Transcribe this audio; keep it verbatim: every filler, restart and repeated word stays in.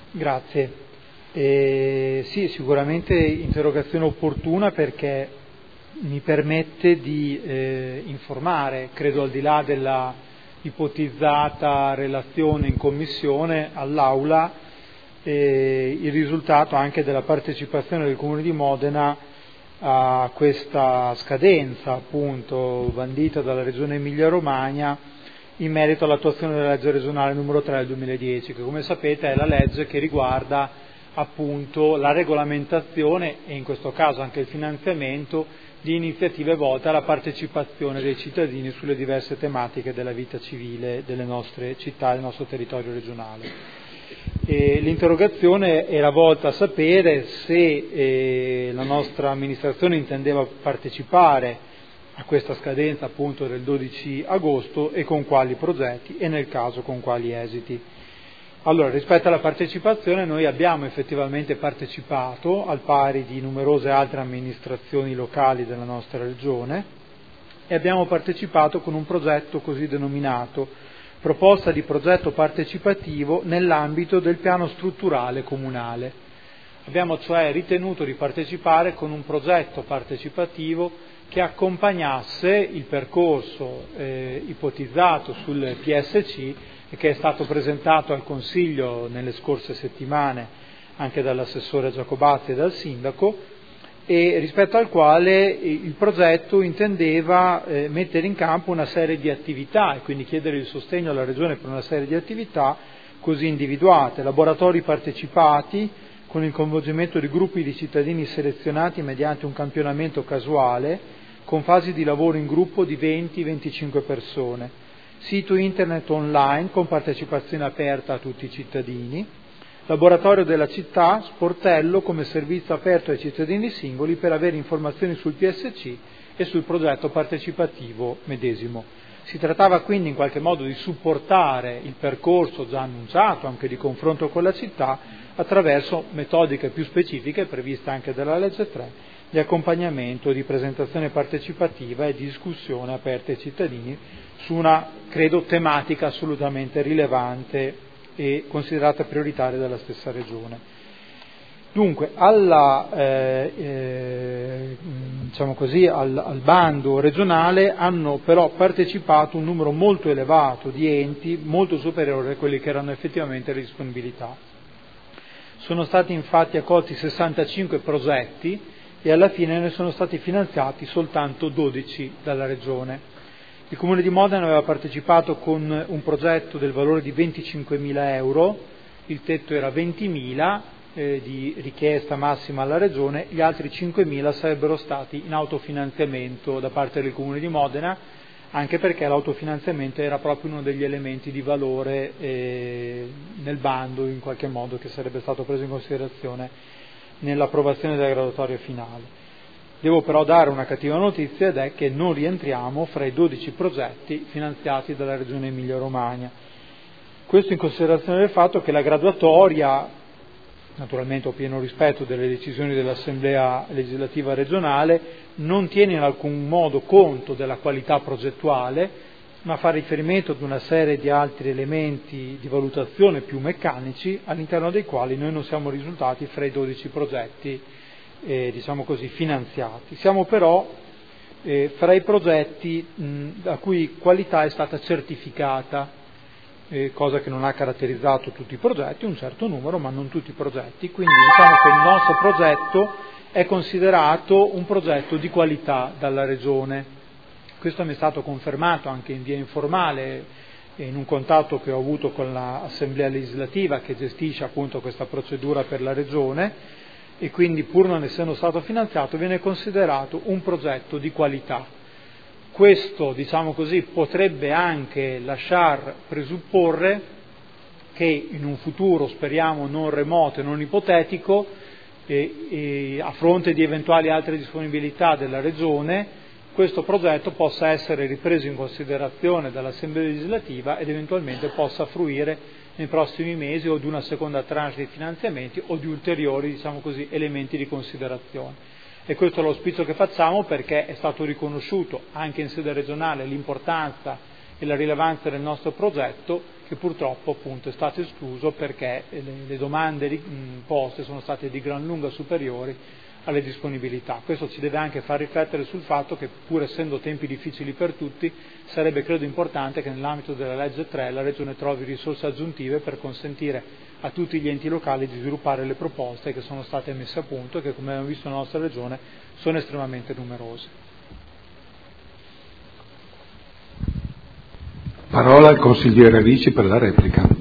Grazie. Eh, sì, sicuramente interrogazione opportuna perché mi permette di eh, informare, credo al di là della ipotizzata relazione in commissione all'Aula, eh, il risultato anche della partecipazione del Comune di Modena a questa scadenza appunto bandita dalla Regione Emilia-Romagna in merito all'attuazione della legge regionale numero tre del duemiladieci, che come sapete è la legge che riguarda appunto la regolamentazione e in questo caso anche il finanziamento di iniziative volte alla partecipazione dei cittadini sulle diverse tematiche della vita civile delle nostre città e del nostro territorio regionale. E l'interrogazione era volta a sapere se eh, la nostra amministrazione intendeva partecipare a questa scadenza appunto del dodici agosto e con quali progetti e nel caso con quali esiti. Allora, rispetto alla partecipazione noi abbiamo effettivamente partecipato al pari di numerose altre amministrazioni locali della nostra regione e abbiamo partecipato con un progetto così denominato proposta di progetto partecipativo nell'ambito del piano strutturale comunale. Abbiamo cioè ritenuto di partecipare con un progetto partecipativo che accompagnasse il percorso eh, ipotizzato sul P S C e che è stato presentato al Consiglio nelle scorse settimane anche dall'assessore Giacobazzi e dal sindaco, e rispetto al quale il progetto intendeva eh, mettere in campo una serie di attività e quindi chiedere il sostegno alla Regione per una serie di attività così individuate: laboratori partecipati con il coinvolgimento di gruppi di cittadini selezionati mediante un campionamento casuale con fasi di lavoro in gruppo di venti venticinque persone, sito internet online con partecipazione aperta a tutti i cittadini, laboratorio della città, sportello come servizio aperto ai cittadini singoli per avere informazioni sul P S C e sul progetto partecipativo medesimo. Si trattava quindi in qualche modo di supportare il percorso già annunciato, anche di confronto con la città, attraverso metodiche più specifiche previste anche dalla legge tre, di accompagnamento, di presentazione partecipativa e di discussione aperta ai cittadini su una, credo, tematica assolutamente rilevante e considerata prioritaria dalla stessa Regione. Dunque, alla, eh, eh, diciamo così, al, al bando regionale hanno però partecipato un numero molto elevato di enti, molto superiore a quelli che erano effettivamente le disponibilità. Sono stati infatti accolti sessantacinque progetti e alla fine ne sono stati finanziati soltanto dodici dalla Regione. Il Comune di Modena aveva partecipato con un progetto del valore di venticinquemila euro, il tetto era ventimila eh, di richiesta massima alla Regione, gli altri cinquemila sarebbero stati in autofinanziamento da parte del Comune di Modena, anche perché l'autofinanziamento era proprio uno degli elementi di valore eh, nel bando in qualche modo che sarebbe stato preso in considerazione nell'approvazione della graduatoria finale. Devo però dare una cattiva notizia ed è che non rientriamo fra i dodici progetti finanziati dalla Regione Emilia-Romagna. Questo in considerazione del fatto che la graduatoria, naturalmente ho pieno rispetto delle decisioni dell'Assemblea legislativa regionale, non tiene in alcun modo conto della qualità progettuale, ma fa riferimento ad una serie di altri elementi di valutazione più meccanici, all'interno dei quali noi non siamo risultati fra i dodici progetti Eh, diciamo così, finanziati. Siamo però eh, fra i progetti mh, la cui qualità è stata certificata, eh, cosa che non ha caratterizzato tutti i progetti, un certo numero, ma non tutti i progetti, quindi diciamo che il nostro progetto è considerato un progetto di qualità dalla Regione. Questo mi è stato confermato anche in via informale eh, in un contatto che ho avuto con l'Assemblea legislativa che gestisce appunto questa procedura per la Regione, e quindi pur non essendo stato finanziato viene considerato un progetto di qualità. Questo, diciamo così, potrebbe anche lasciar presupporre che in un futuro, speriamo non remoto e non ipotetico, e, e a fronte di eventuali altre disponibilità della Regione, questo progetto possa essere ripreso in considerazione dall'Assemblea legislativa ed eventualmente possa fruire nei prossimi mesi o di una seconda tranche di finanziamenti o di ulteriori, diciamo così, elementi di considerazione. E questo è l'auspicio che facciamo perché è stato riconosciuto anche in sede regionale l'importanza e la rilevanza del nostro progetto, che purtroppo appunto è stato escluso perché le, le domande mh, poste sono state di gran lunga superiori alle disponibilità. Questo ci deve anche far riflettere sul fatto che, pur essendo tempi difficili per tutti, sarebbe credo importante che nell'ambito della legge tre la Regione trovi risorse aggiuntive per consentire a tutti gli enti locali di sviluppare le proposte che sono state messe a punto e che, come abbiamo visto nella nostra Regione, sono estremamente numerose. Parola al consigliere Ricci per la replica.